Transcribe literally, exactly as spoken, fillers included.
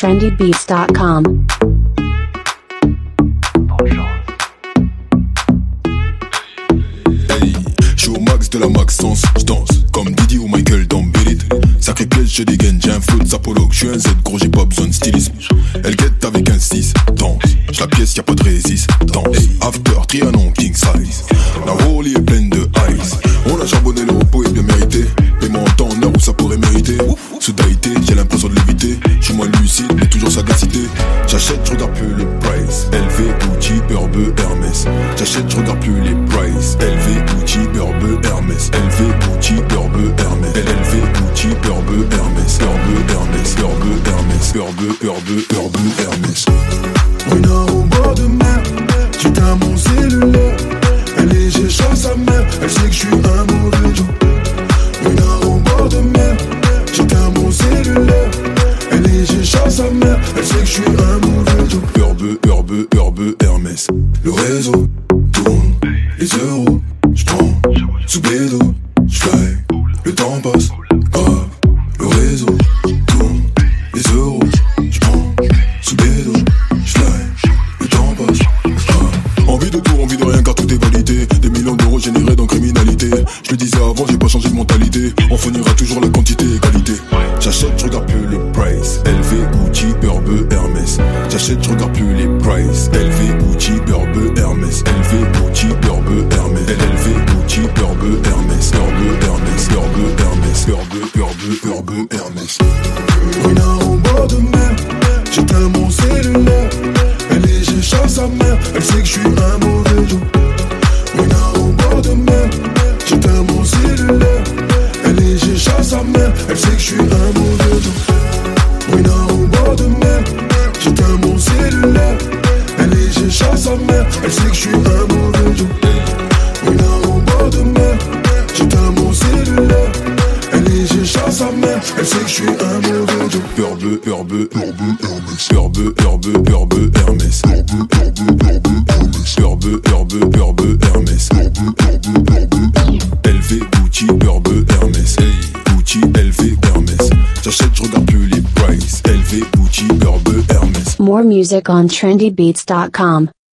trendy beats dot com. Hey, je suis au max de la maxence, je danse comme Didi ou Michael dans Beat. Sacré piège, je dégaine, j'ai un flow de sapologue, je suis un Z, gros j'ai pas besoin de stylisme. Elle guette avec un six, danse, j'ai la pièce, y'a pas de résistance. Hey, after, Trianon, king size. La Rolly est pleine de ice. On a charbonné le repos est bien mérité. Paiement en temps, en heure où ça pourrait mériter. Soudaïté, j'ai l'impression de l'éviter. Je suis moins lucide, mais toujours sagacité. J'achète, je regarde plus le price. L V, Gucci, Burbe, Hermès. J'achète, je regarde plus les price. L V, Gucci, Burbe, Hermès. L V, Gucci, Burbe, Hermès. L V, Gucci, Burbe, Hermès. Burbe, Hermès. Burbe, Hermès. Burbe, Burbe, Burbe, Hermès. Renard au bord de mer, j'éteins mon cellulaire. Elle est, j'ai chaud sa mère, elle sait que je suis un mauvais Joe. Renard au bord de mer, j'éteins mon cellulaire. Elle est, j'ai chaud sa mère, elle sait que je suis un mauvais Joe. Burbe, Burbe, Burbe, Hermès. Le réseau tourne, les euros, j'prends sous bédo, j'fly, le temps passe, grave. Le réseau tourne, les euros, j'prends sous bédo, j'fly, le temps passe, grave. Envie de tout, envie de rien car tout est validé. Des millions d'euros générés dans criminalité. Je le disais avant, j'ai pas changé de mentalité. On fournira toujours la quantité et qualité. J'achète, je regarde plus le price. L V, Gucci, Burbe, Hermès. J'achète, je regarde plus les price. L V, Gucci, Burbe, Hermès. L V, Gucci, Burbe, Hermès. L V, Gucci, Burbe, Hermès. Burbe, Hermès. Burbe, Hermès. Burbe, Burbe, Burbe, Hermès. Renard au bord de mer, j'éteins mon cellulaire. Elle est, j'ai chaud sa mère, elle sait que je suis un mauvais Joe. Renard au bord de mer, j'éteins mon cellulaire. Elle est, j'ai chaud sa mère, elle sait que je suis un mauvais Joe. Renard au bord de mer, j'éteins mon cellulaire. Elle est, j'ai chaud sa mère, elle sait que je suis un mauvais Joe. Renard au bord de mer, j'éteins mon cellulaire. Elle est, j'ai chaud sa mère, elle sait que je suis un mauvais Joe. Burbe, Burbe, Burbe, Hermès. Burbe, Burbe, Burbe, Hermès. Burbe, Burbe, Burbe, Hermès. Burbe, Burbe, Burbe, Hermès. Burbe, Burbe, Burbe. L V, Gucci, Burbe, Hermès. Hey, Gucci, L V, Hermès. J'achète, je regarde plus les price. L V, Gucci, Burbe, Hermès. More music on trendy beats dot com.